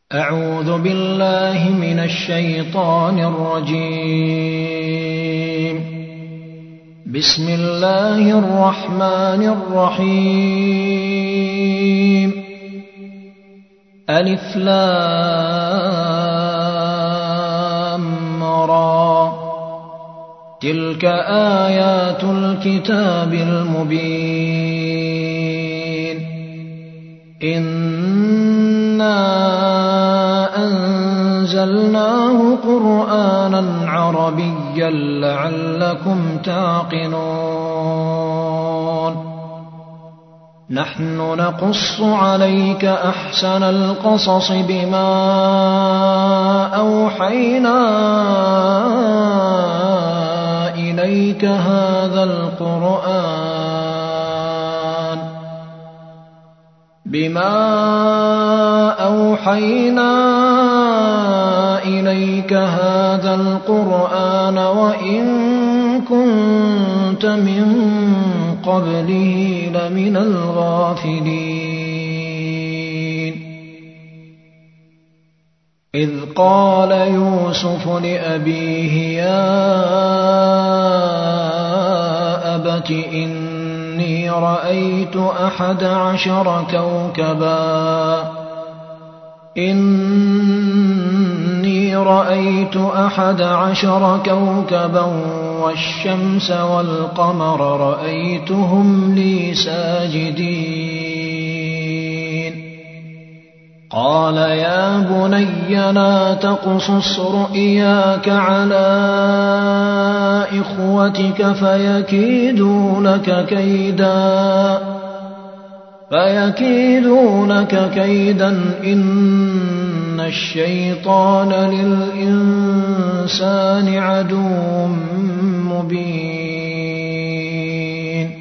أعوذ بالله من الشيطان الرجيم. بسم الله الرحمن الرحيم. ألف لام را، تلك آيات الكتاب المبين. إنا أنزلناه قرآنا عربيا لعلكم تعقلون. نحن نقص عليك أحسن القصص بما أوحينا إليك هذا القرآن وإن كنت من قبله لمن الغافلين. إذ قال يوسف لأبيه يا أبت إني رأيت 11 كوكبا والشمس والقمر رأيتهم لي ساجدين. قال يا بني لا تقصص رؤياك على إخوتك فيكيدوا لك كيدا إن الشيطان للإنسان عدو مبين.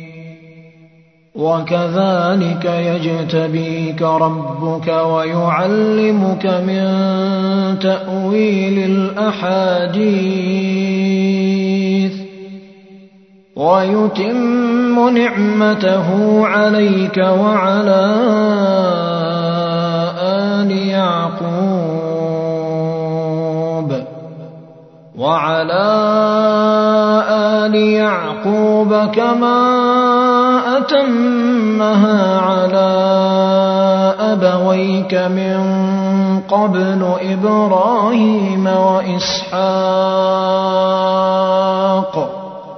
وكذلك يجتبيك ربك ويعلمك من تأويل الأحاديث ويتم نعمته عليك وعلى آل يعقوب كما أتمها على أبويك من قبل إبراهيم وإسحاق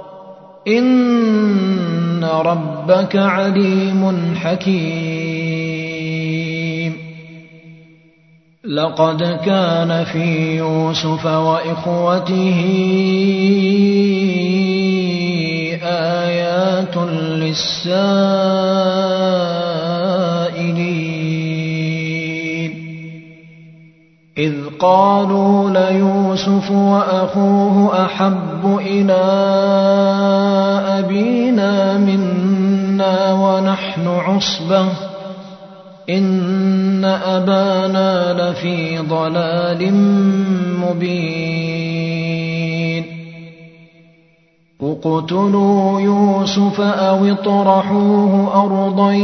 إن ربك عليم حكيم. لقد كان في يوسف وإخوته آيات للسائلين. إذ قالوا ليوسف وأخوه أحب إلى أبينا منا ونحن عصبة إن أبانا لفي ضلال مبين. اقتلوا يوسف أو اطرحوه أرضا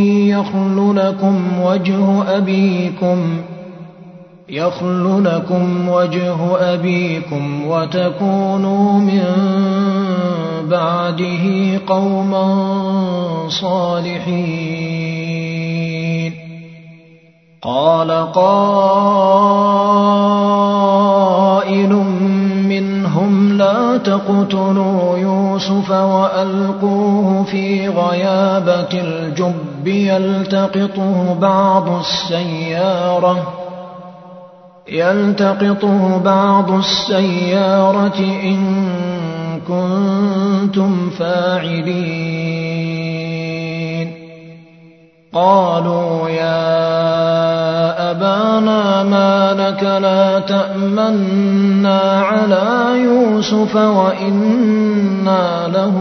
يخل لكم وجه أبيكم وتكونوا من بعده قوما صالحين. قال قائل منهم لا تقتلوا يوسف وألقوه في غيابة الجب يلتقطه بعض السيارة إن كنتم فاعلين. قالوا يا أبانا ما لك لا تأمنا على يوسف وإنا له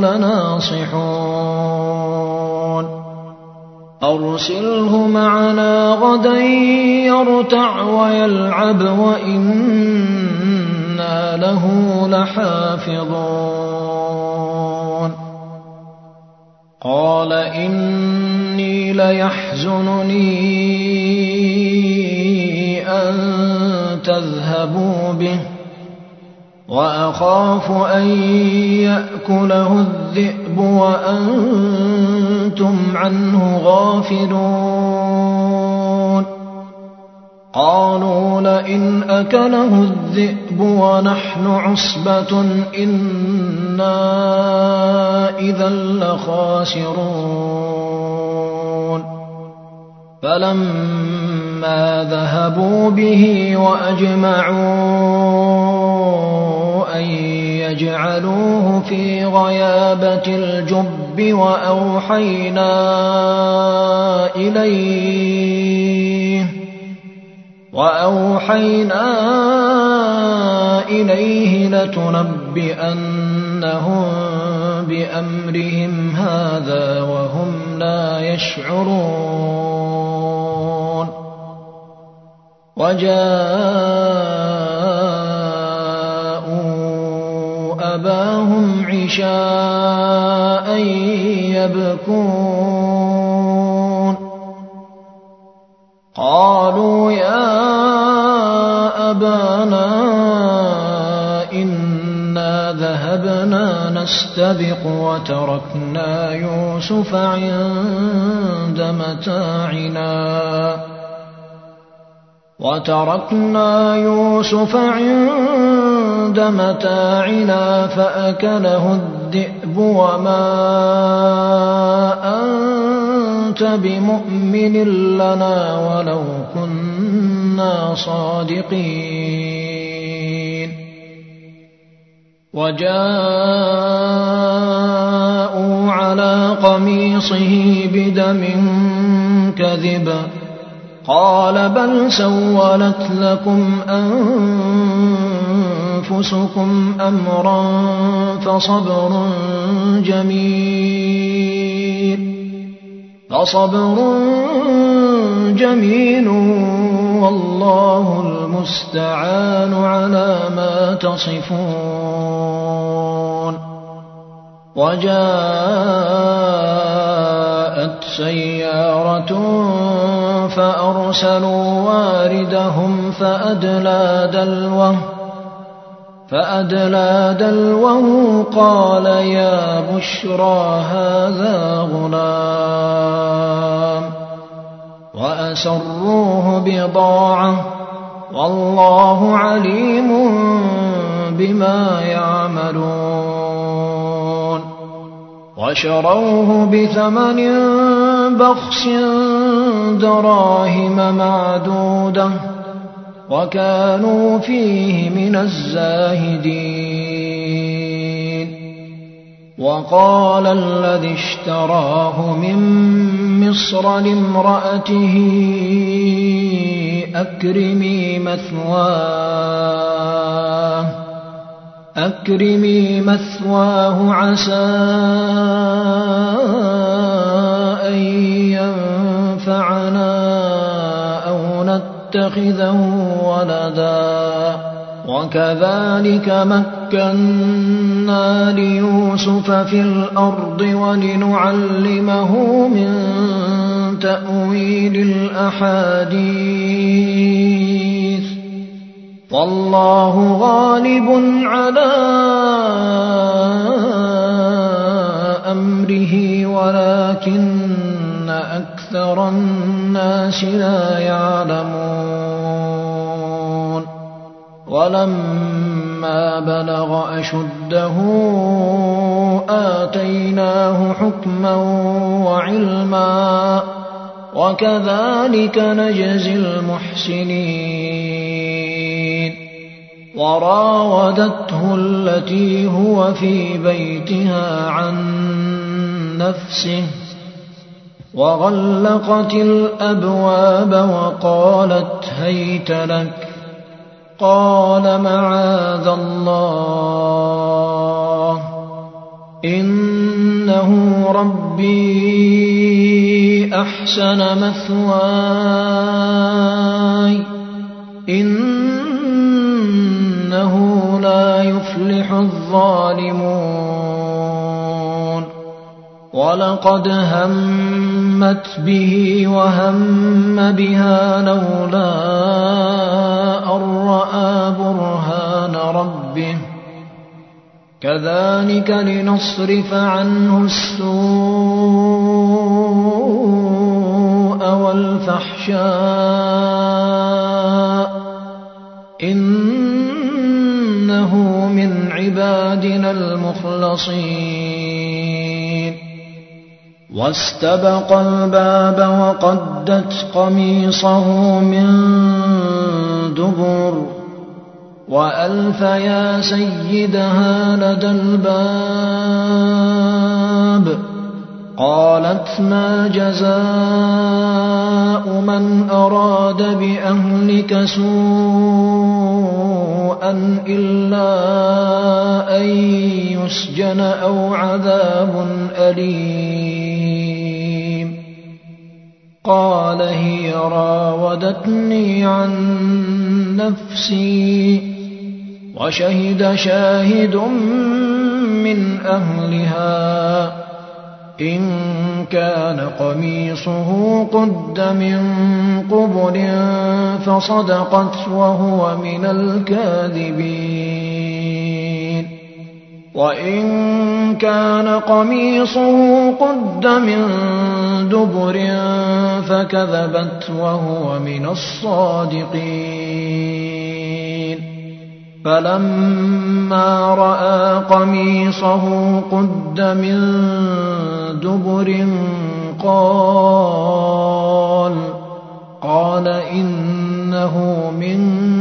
لناصحون. أرسله معنا غدا يرتع ويلعب وإنا له لحافظون. قال إني ليحزنني تذهبوا به وأخاف أن يأكله الذئب وأنتم عنه غافلون قالوا لئن أكله الذئب ونحن عصبة إنا إذا لخاسرون فلما ذهبوا به وأجمعوا أن يجعلوه في غيابة الجب وأوحينا إليه لتنبئنهم بأمرهم هذا وهم لا يشعرون وجاءوا أباهم عشاء يبكون قالوا يا أبانا إنا ذهبنا نستبق وتركنا يوسف عند متاعنا فأكله الذئب وما أنت بمؤمن لنا ولو كنا صادقين وجاءوا على قميصه بدم كذب قال بل سولت لكم أنفسكم أمرا فصبر جميل والله المستعان على ما تصفون وجاءت سيارة فأرسلوا واردهم فأدلى دلوه قال يا بشرى هذا غلام وأسروه بضاعة والله عليم بما يعملون وشروه بثمن بخس دراهم معدودة وكانوا فيه من الزاهدين وقال الذي اشتراه من مصر لامرأته أكرمي مثواه عسى أن ينفعنا أو نتخذه ولدا وكذلك مكنا ليوسف في الأرض ولنعلمه من تأويل الأحاديث والله غالب على أمره ولكن أكثر الناس لا يعلمون ولما بلغ أشده آتيناه حكما وعلما وكذلك نجزي المحسنين وراودته التي هو في بيتها عن نفسه وغلقت الأبواب وقالت هيت لك قال معاذ الله إنه ربي أحسن مثواي إنه لا يفلح الظالمون ولقد همت به وهم بها لولا أن رأى كذلك لنصرف عنه السوء والفحشاء إنه من عبادنا المخلصين واستبق الباب وقدت قميصه من دبر وألف يا سيدها لدى الباب قالت ما جزاء من أراد بأهلك سوءا إلا أن يسجن أو عذاب أليم قال هي راودتني عن نفسي وشهد شاهد من أهلها إن كان قميصه قد من قبل فصدقت وهو من الكاذبين وإن كان قميصه قد من دبر فكذبت وهو من الصادقين فلما رأى قميصه قد من دبر قال إنه من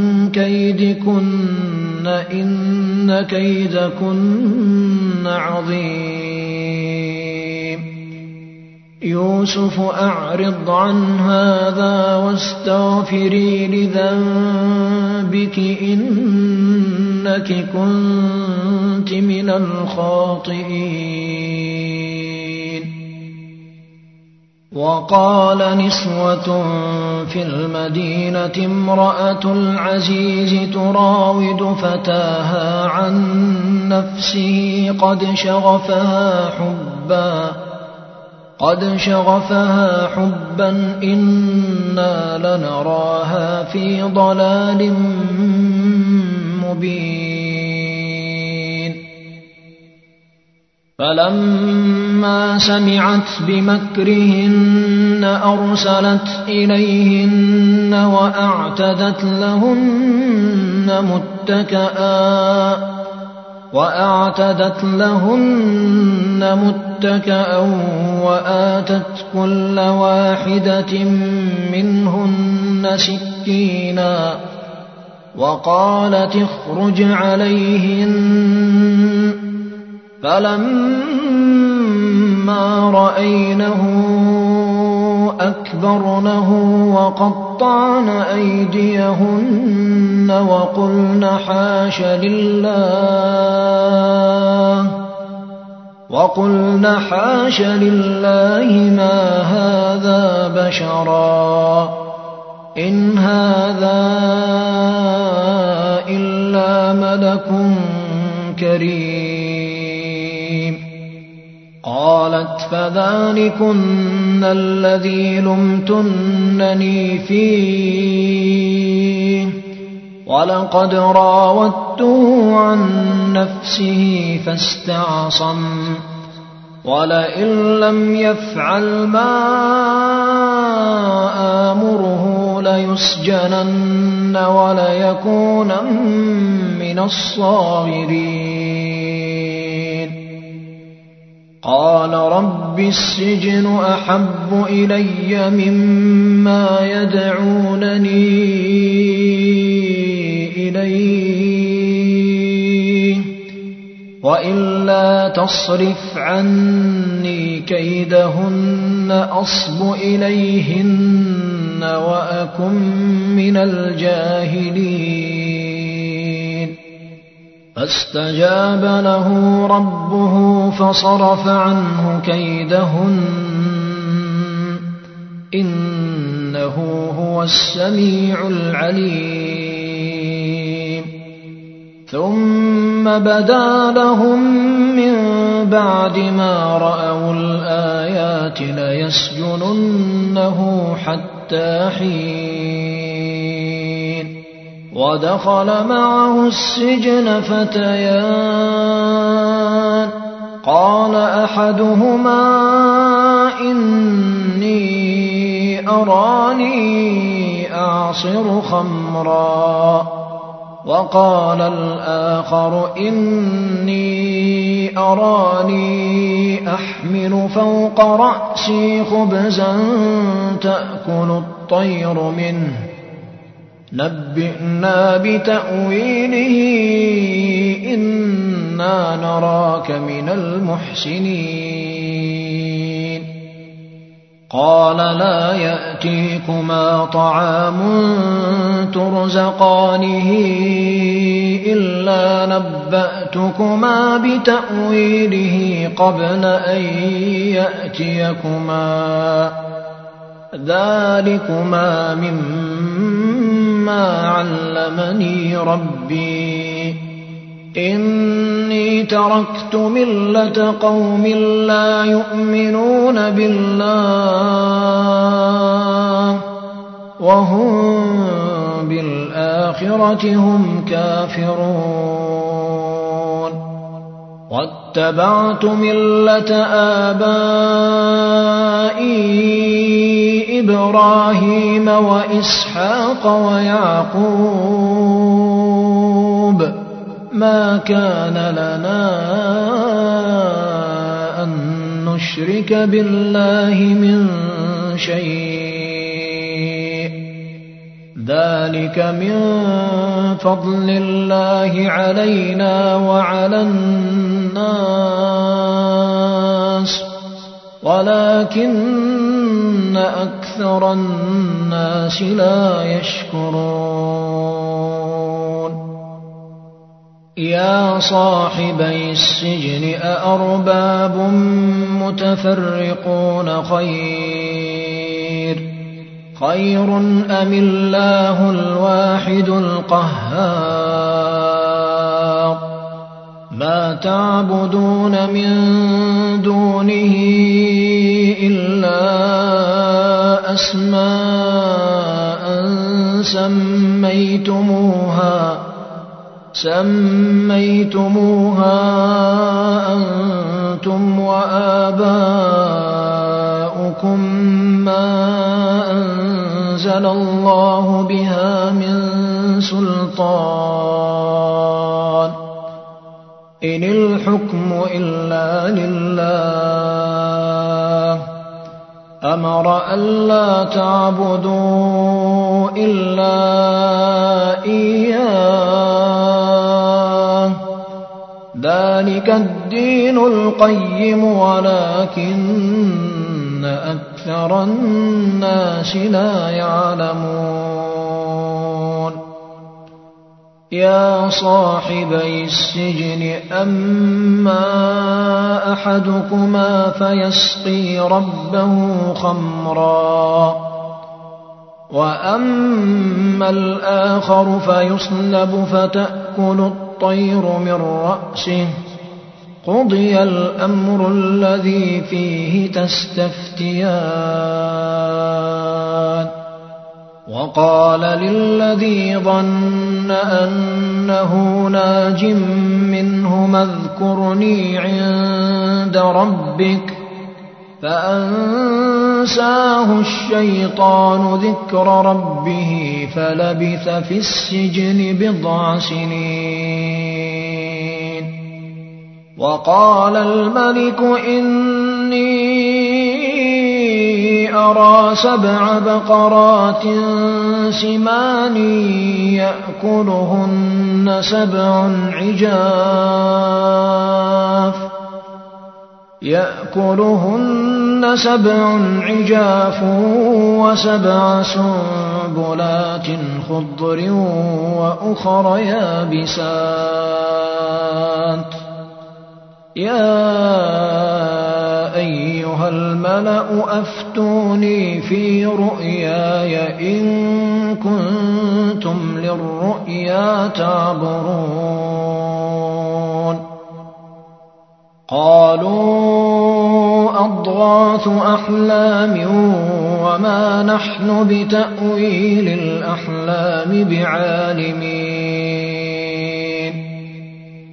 كيدكن إن كيدكن عظيم يوسف أعرض عن هذا واستغفري لذنبك إنك كنت من الخاطئين وقال نسوة في المدينة امرأة العزيز تراود فتاها عن نفسه قد شغفها حبا إنا لنراها في ضلال مبين فلما سمعت بمكرهن أرسلت إليهن وأعتدت لهن متكأ وآتت كل واحدة منهن سكينا وقالت اخرج عليهن فلما رأينه أكبرنه وقطعن أيديهن وقلن حاش لله ما هذا بشرا إن هذا إلا ملك كريم قالت فذلكن الذي لمتنني فيه ولقد راودته عن نفسه فاستعصم ولئن لم يفعل ما آمره ليسجنن وليكونن من الصاغرين قال رب السجن أحب إلي مما يدعونني إليه وإلا تصرف عني كيدهن أصب إليهن وأكن من الجاهلين فاستجاب له ربه فصرف عنه كيدهن إنه هو السميع العليم ثم بدا لهم من بعد ما رأوا الآيات ليسجننه حتى حين ودخل معه السجن فتيان قال أحدهما إني أراني أعصر خمرا وقال الآخر إني أراني أحمل فوق رأسي خبزا تأكل الطير منه نبئنا بتأويله إنا نراك من المحسنين قال لا يأتيكما طعام ترزقانه إلا نبأتكما بتأويله قبل أن يأتيكما ذلكما مما علمني ربي إني تركت ملة قوم لا يؤمنون بالله وهم بالآخرة هم كافرون واتبعت ملة آبائي إبراهيم وإسحاق ويعقوب ما كان لنا أن نشرك بالله من شيء ذلك من فضل الله علينا وعلى الناس ولكن أكثر الناس لا يشكرون يا صاحبي السجن أأرباب متفرقون خير أم الله الواحد القهار ما تعبدون من دونه إلا أسماء سميتموها أنتم وآباؤكم ما أنزل الله بها من سلطان إن الحكم إلا لله أمر ألا تعبدوا إلا إياه ذلك الدين القيم ولكن أكثر الناس لا يعلمون يا صاحبي السجن أما أحدكما فيسقي ربه خمرا وأما الآخر فيصلب فتأكل الطير من رأسه قضي الأمر الذي فيه تستفتيان وقال للذي ظن أنه ناج منهما اذكرني عند ربك فأنساه الشيطان ذكر ربه فلبث في السجن بضع سنين وقال الملك إني أرى 7 بقرات سمان يأكلهن 7 عجاف و7 سنبلات خضر وأخر يابسات يا أيها الملأ أفتوني في رؤياي إن كنتم للرؤيا تعبرون قالوا أضغاث أحلام وما نحن بتأويل الأحلام. بتأويل الأحلام بعالمين.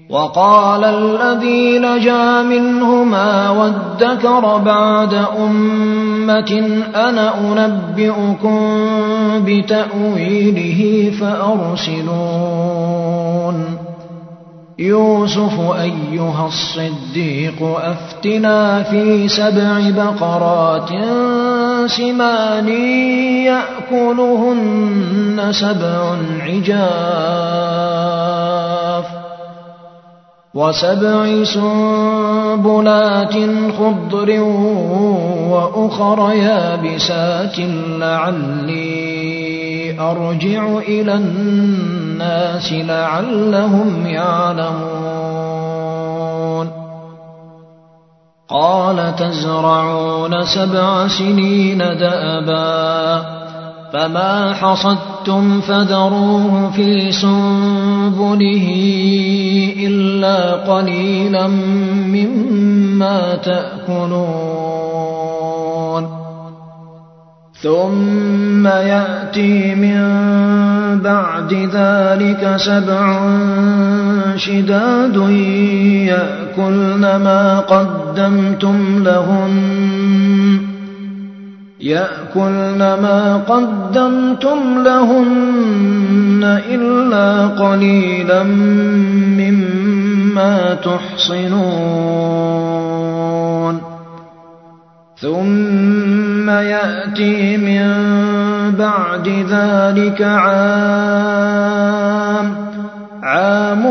وقال الذي نجا منهما وادكر بعد أمة أنا أنبئكم بتأويله فأرسلون يوسف أيها الصديق أفتنا في 7 بقرات سمان يأكلهن 7 عجاف و7 سنبلات خضر وأخر يابسات لعلي أرجع إلى الناس لعلهم يعلمون قال تزرعون 7 سنين دأبا فما حصدتم فذروه في سنبله إلا قليلا مما تأكلون ثم يأتي من بعد ذلك 7 شداد يأكلن ما قدمتم لهن إلا قليلا مما تحصنون ثم يأتي من بعد ذلك عام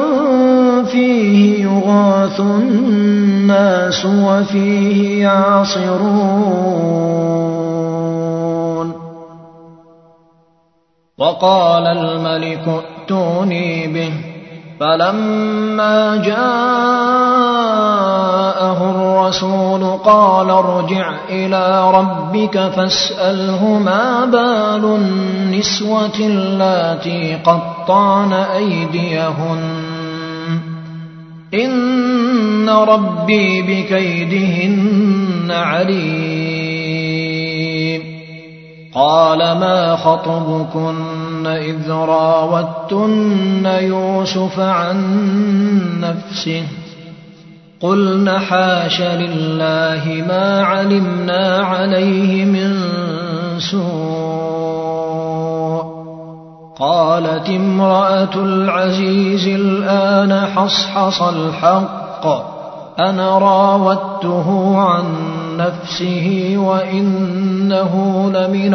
فيه يغاث الناس وفيه يعصرون وقال الملك ائتوني به فلما جاءه الرسول قال ارجع إلى ربك فاسأله ما بال النسوة اللاتي قطعن أيديهن إن ربي بكيدهن عليم قال ما خطبكن إذ راوتن يوسف عن نفسه قلن حاش لله ما علمنا عليه من سوء قالت امرأة العزيز الآن حصحص الحق أنا راودته عن نفسه وإنه لمن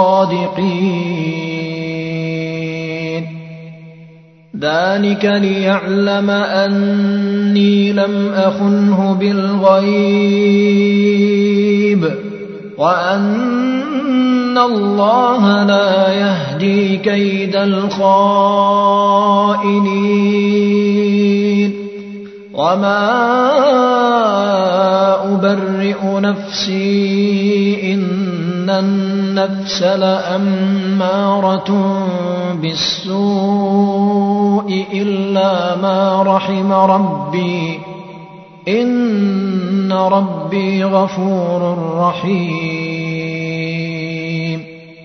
الصادقين ذلك ليعلم أني لم أخنه بالغيب وأن الله لا يهدي كيد الخائنين وما أبرئ نفسي إن النفس لأمارة بالسوء إلا ما رحم ربي إن ربي غفور رحيم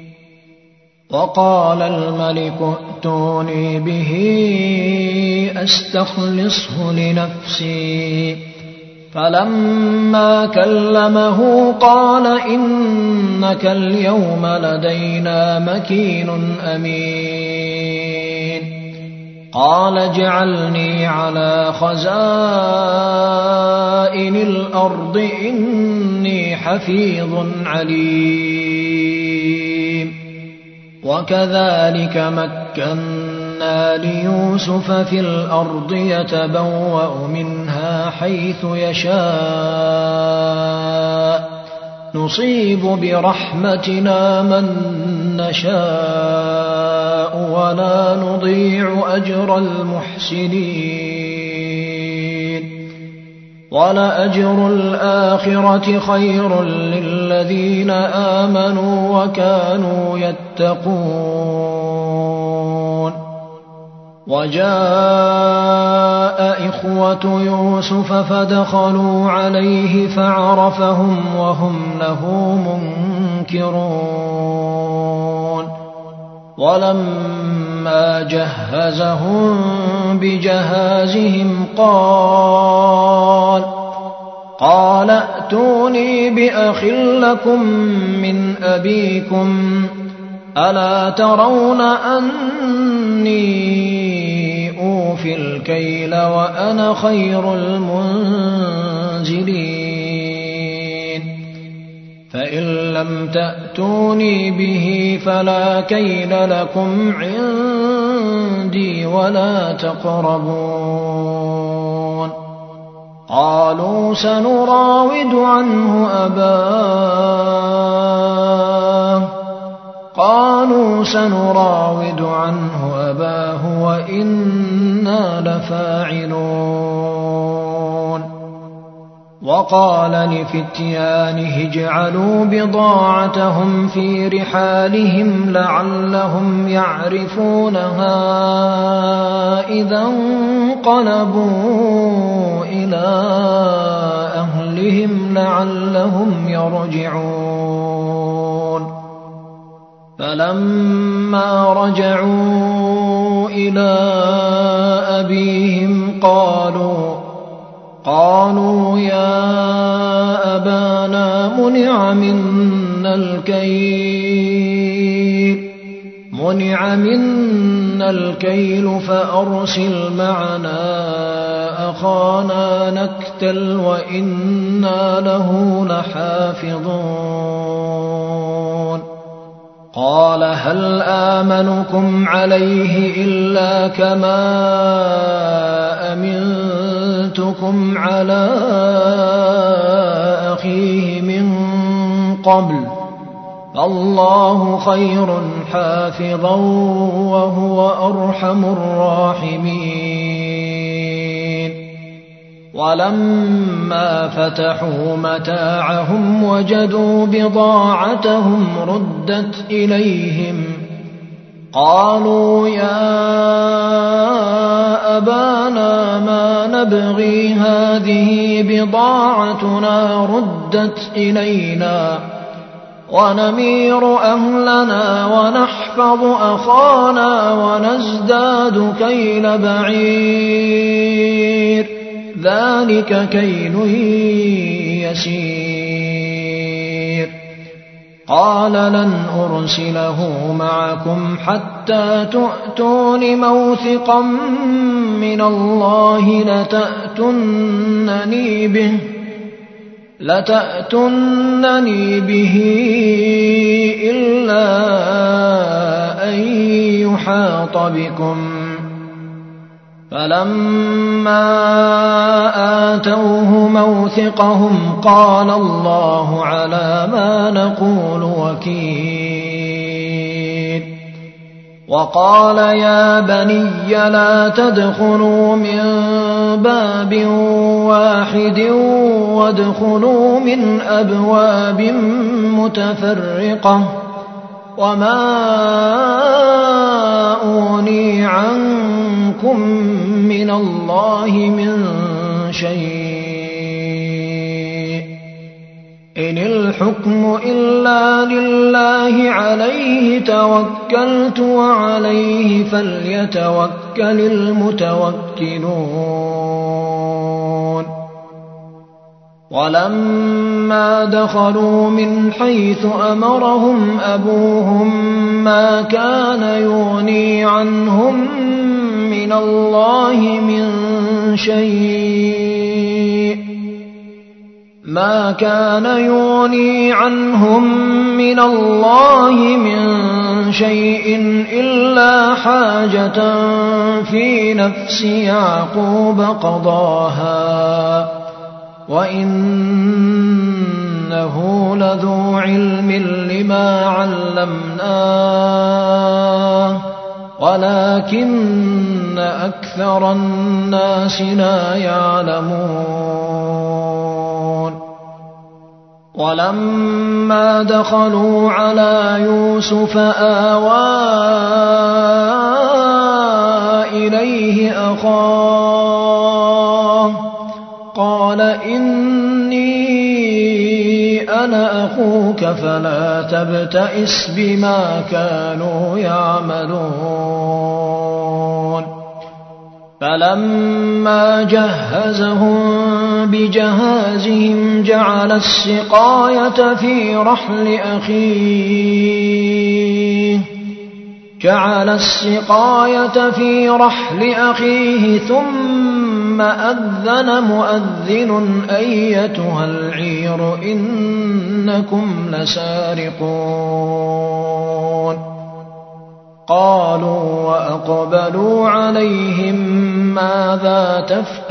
وقال الملك ائتوني به أستخلصه لنفسي فلما كلمه قال إنك اليوم لدينا مكين أمين قال اجعلني على خزائن الأرض إني حفيظ عليم وكذلك مكنا ليوسف في الأرض يتبوأ منها حيث يشاء نصيب برحمتنا من نشاء ولا نضيع أجر المحسنين ولأجر الآخرة خير للذين آمنوا وكانوا يتقون وجاء إخوة يوسف فدخلوا عليه فعرفهم وهم له منكرون ولما جهزهم بجهازهم قال ائتوني بأخ لكم من أبيكم ألا ترون أني أوفي الكيل وأنا خير المنزلين فإن لم تأتوني به فلا كيل لكم عندي ولا تقربون قالوا سنراود عنه أباه وإنا لفاعلون وقال لفتيانه اجعلوا بضاعتهم في رحالهم لعلهم يعرفونها إذا انقلبوا إلى أهلهم لعلهم يرجعون فلما رجعوا إلى أبيهم قالوا يا أبانا منع منا الكيل فأرسل معنا أخانا نكتل وإنا له لحافظون قال هل آمنكم عليه إلا كما أمنتكم على أخيه من قبل فالله خير حافظا وهو أرحم الراحمين ولما فتحوا متاعهم وجدوا بضاعتهم ردت إليهم قالوا يا أبانا ما نبغي هذه بضاعتنا ردت إلينا ونمير أهلنا ونحفظ أخانا ونزداد كيل بعير ذلك كيل يسير قال لن أرسله معكم حتى تؤتون موثقا من الله لتأتونني به إلا أن يحاط بكم فلما آتوه موثقهم قال الله على ما نقول وكيل وقال يا بني لا تدخلوا من باب واحد وادخلوا من أبواب متفرقة وما أغني عنكم من الله من شيء إن الحكم إلا لله عليه توكلت وعليه فليتوكل المتوكلون ولما دخلوا من حيث أمرهم أبوهم ما كان يغني عنهم من الله من شيء إلا حاجة في نفس يعقوب قضاها وإنه لذو علم لما علمناه ولكن أكثر الناس لا يعلمون ولما دخلوا على يوسف آوى إليه أخاه قال إني أنا أخوك فلا تبتئس بما كانوا يعملون فلما جهزهم بجهازهم جعل السقاية في رحل أخيه ثم أذن مؤذن أيتها العير إنكم لسارقون قالوا وأقبلوا عليهم ماذا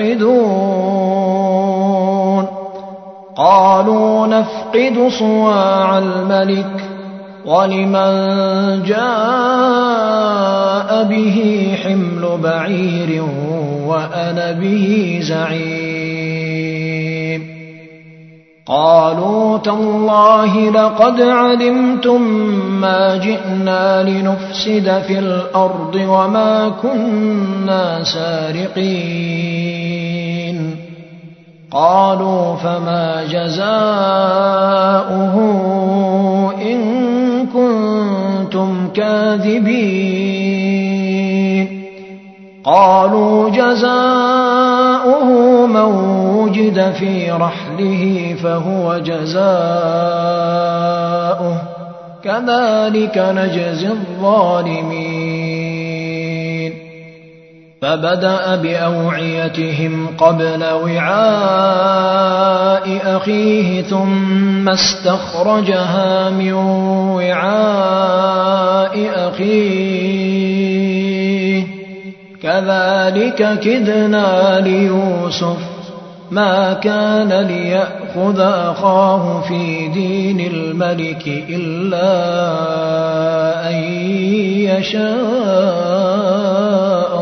تفقدون قالوا نفقد صواع الملك ولمن جاء به حمل بعير وأنا به زعيم قالوا تالله لقد علمتم ما جئنا لنفسد في الأرض وما كنا سارقين قالوا فما جزاؤه إن كنتم كاذبين قالوا جزاؤه من وجد في رحله فهو جزاؤه كذلك نجزي الظالمين فبدأ بأوعيتهم قبل وعاء أخيه ثم استخرجها من وعاء أخيه كذلك كدنا ليوسف ما كان ليأخذ أخاه في دين الملك إلا أن يشاء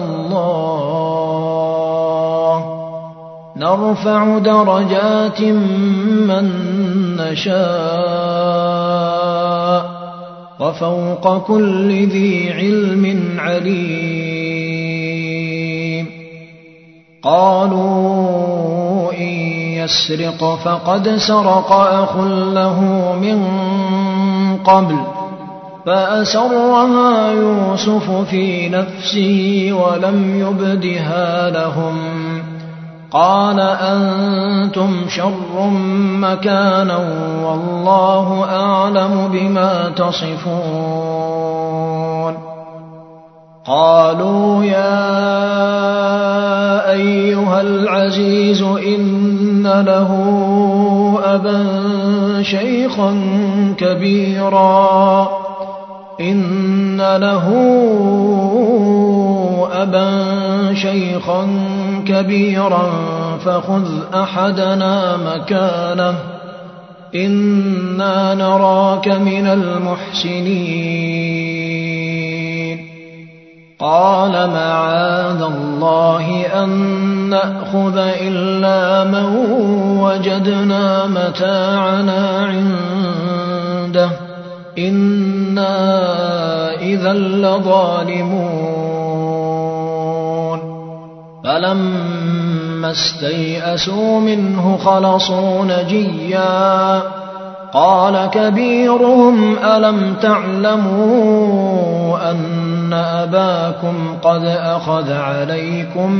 الله نرفع درجات من نشاء وفوق كل ذي علم عليم قالوا إن يسرق فقد سرق أخ له من قبل فأسرها يوسف في نفسه ولم يبدها لهم قال أنتم شر مكانا والله أعلم بما تصفون قالوا يا أيها العزيز إن له أبا شيخا كبيرا فخذ أحدنا مكانه إنا نراك من المحسنين قال معاذ الله أن نأخذ إلا من وجدنا متاعنا عنده إنا إذا لظالمون فلما استيئسوا منه خلصوا نجيا قال كبيرهم ألم تعلموا أن أباكم قد أخذ عليكم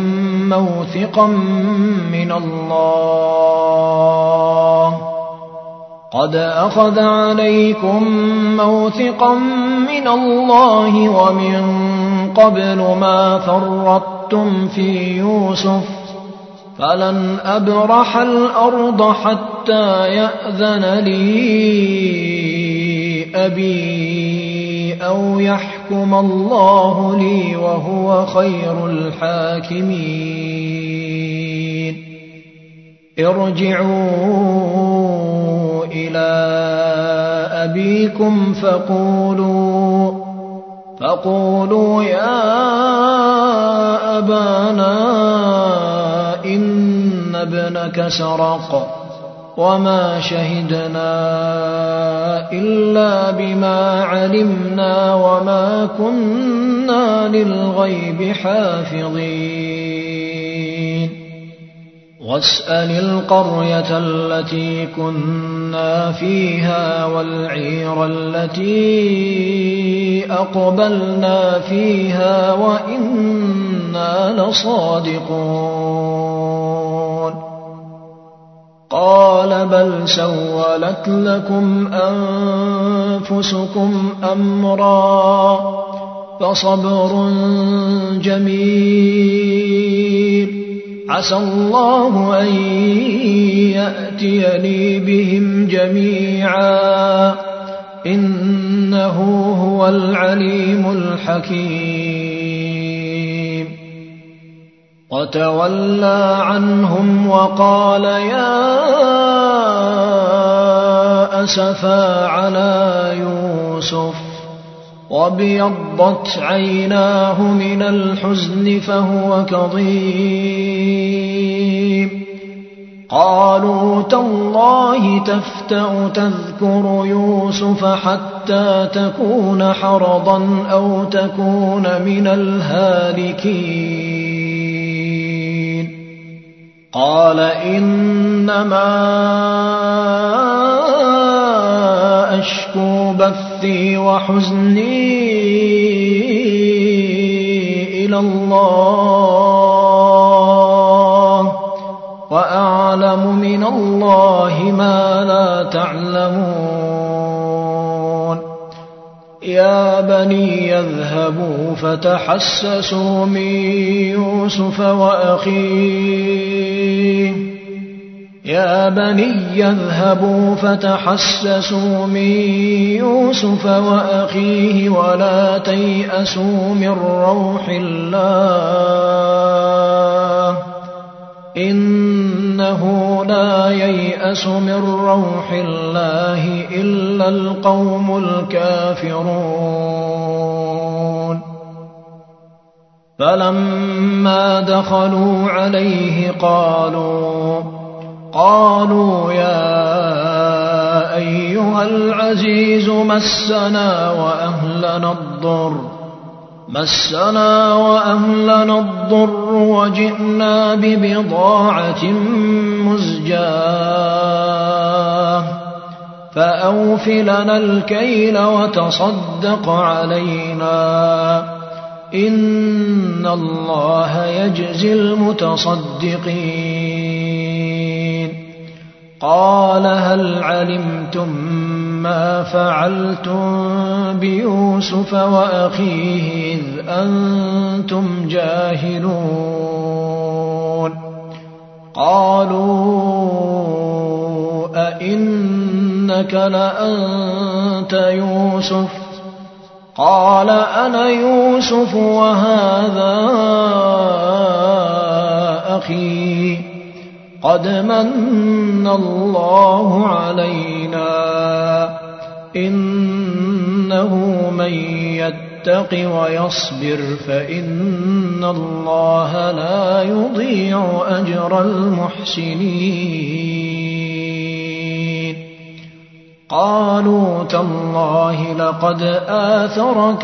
موثقا من الله ومن قبل ما فرطتم في يوسف فلن أبرح الأرض حتى يأذن لي أبي أو يحكم الله لي وهو خير الحاكمين ارجعوا إلى أبيكم فقولوا يا أبانا إن ابنك سرق وما شهدنا إلا بما علمنا وما كنا للغيب حافظين واسأل القرية التي كنا فيها والعير التي أقبلنا فيها وإنا لصادقون قال بل سولت لكم أنفسكم أمرا فصبر جميل عسى الله أن يأتيني بهم جميعا إنه هو العليم الحكيم وتولى عنهم وقال يا أسفا على يوسف وابيضت عيناه من الحزن فهو كظيم قالوا تالله تفتأ تذكر يوسف حتى تكون حرضا أو تكون من الهالكين قال إنما أشكو بثي وحزني إلى الله وأعلم من الله ما لا تعلمون يا بني يذهبوا فتحسسوا من يوسف وأخيه يا بني يذهبوا فتحسسوا من يوسف وأخيه ولا تيأسوا من روح الله إنه لا ييأس من روح الله إلا القوم الكافرون فلما دخلوا عليه قالوا يا أيها العزيز مسنا وأهلنا الضر وجئنا ببضاعة مزجاة فأوف لنا الكيل وتصدق علينا إن الله يجزي المتصدقين قال هل علمتم ما فعلتم بيوسف وأخيه إذ أنتم جاهلون قالوا أئنك لأنت يوسف قال أنا يوسف وهذا أخي قد من الله علينا إنه من يتق ويصبر فإن الله لا يضيع أجر المحسنين قالوا تالله لقد آثرك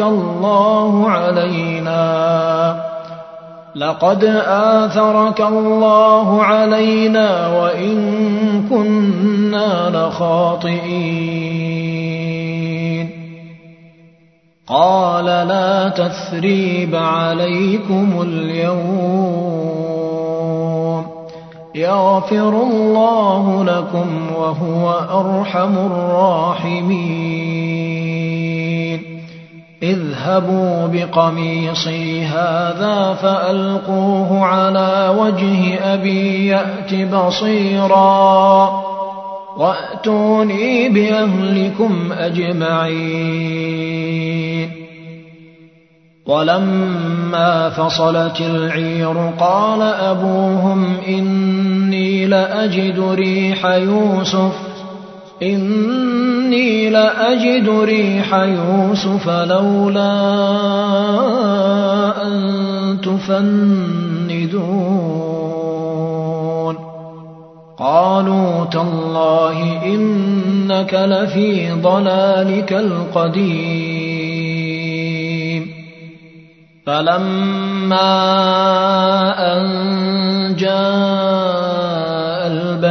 الله علينا وإن كنا لخاطئين قال لا تثريب عليكم اليوم يغفر الله لكم وهو أرحم الراحمين اذهبوا بقميصي هذا فألقوه على وجه أبي يأت بصيرا وأتوني بأهلكم أجمعين ولما فصلت العير قال أبوهم إني لأجد ريح يوسف لولا أن تفندون قالوا تالله إنك لفي ضلالك القديم فلما أن جاء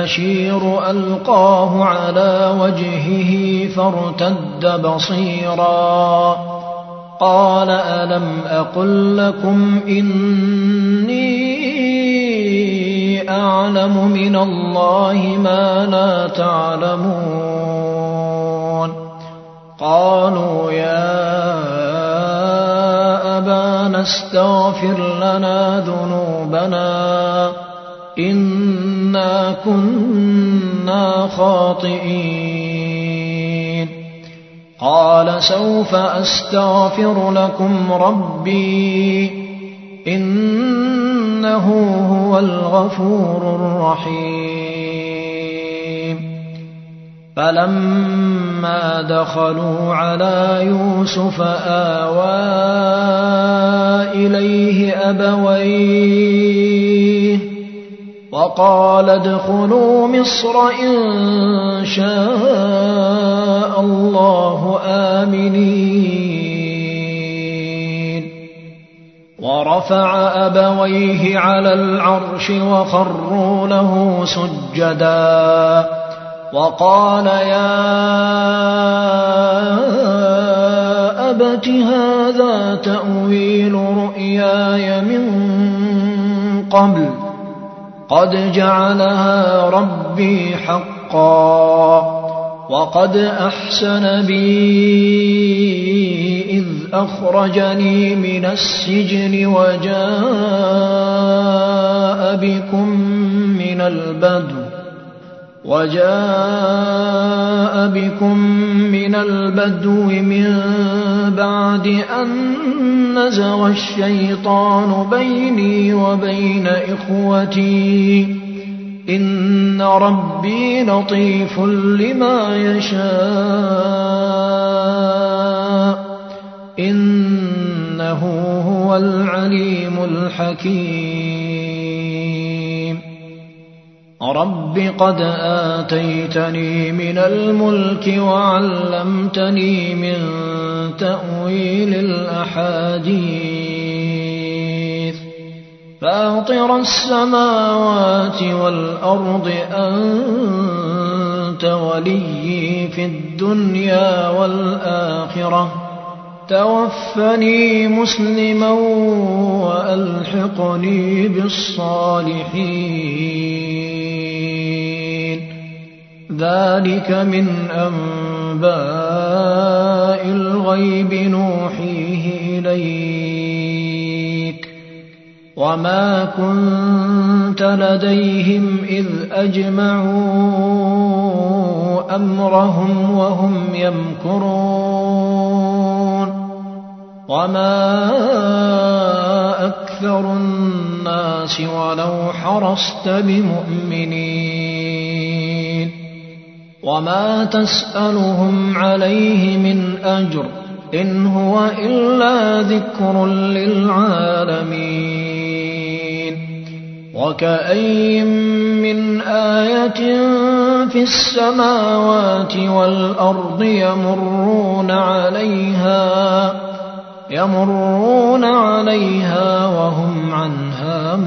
البشير ألقاه على وجهه فارتد بصيرا قال ألم أقل لكم إني أعلم من الله ما لا تعلمون قالوا يا أبانا استغفر لنا ذنوبنا إنا كنا خاطئين قال سوف أستغفر لكم ربي إنه هو الغفور الرحيم فلما دخلوا على يوسف آوى إليه أبويه وقال ادخلوا مصر إن شاء الله آمنين ورفع أبويه على العرش وخروا له سجدا وقال يا أبت هذا تأويل رؤياي من قبل قد جعلها ربي حقا وقد أحسن بي إذ أخرجني من السجن وجاء بكم من البدو من بعد أن نزغ الشيطان بيني وبين إخوتي إن ربي لطيف لما يشاء إنه هو العليم الحكيم رب قد آتيتني من الملك وعلمتني من تأويل الأحاديث فاطر السماوات والأرض أنت ولي في الدنيا والآخرة توفني مسلما وألحقني بالصالحين ذلك من أنباء الغيب نوحيه إليك وما كنت لديهم إذ أجمعوا أمرهم وهم يمكرون وما أكثر الناس ولو حرصت بمؤمنين وما تسألهم عليه من أجر إن هو إلا ذكر للعالمين وكأي من آية في السماوات والأرض يمرون عليها وهم عنها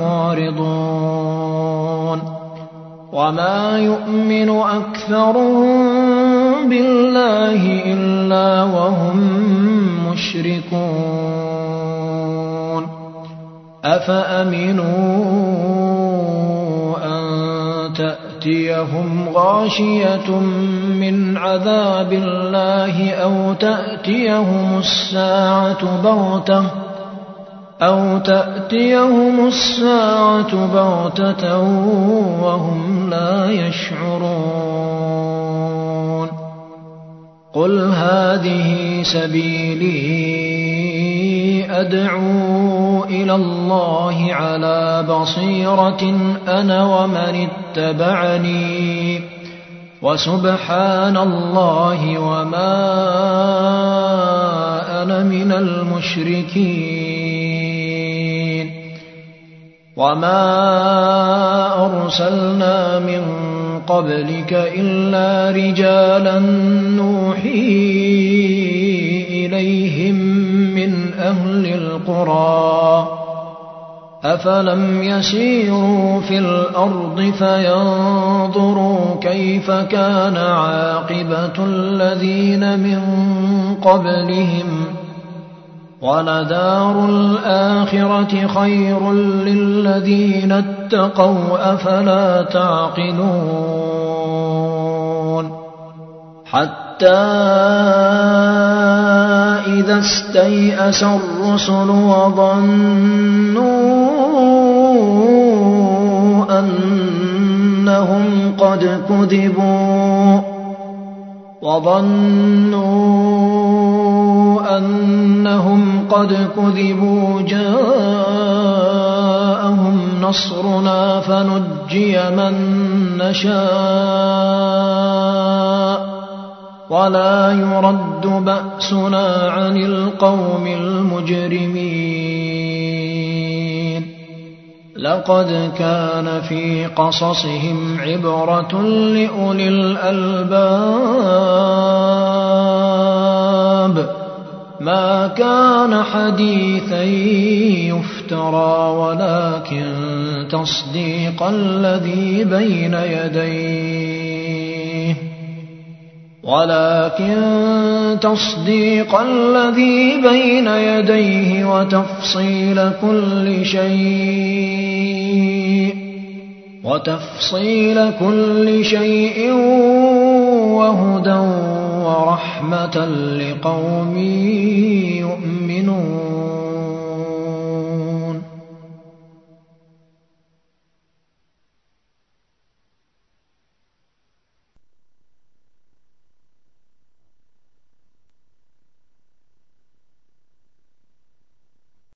معرضون وما يؤمن أكثرهم بالله إلا وهم مشركون أفأمنوا أن تأتيهم غاشية من عذاب الله أو تأتيهم الساعة بغتة وهم لا يشعرون قل هذه سبيلي أدعو إلى الله على بصيرة أنا ومن اتبعني وسبحان الله وما أنا من المشركين وما أرسلنا من قبلك إلا رجالا نوحي إليهم من أهل القرى أفلم يسيروا في الأرض فينظروا كيف كان عاقبة الذين من قبلهم ولدار الآخرة خير للذين اتقوا أفلا تعقلون حتى إذا استيأس الرسل وظنوا أنهم قد كذبوا جاءهم نصرنا فنجي من نشاء ولا يرد بأسنا عن القوم المجرمين لقد كان في قصصهم عبرة لأولي الألباب ما كان حديثا يفترى ولكن تصديق الذي بين يديه وتفصيل كل شيء وهدى ورحمة لقوم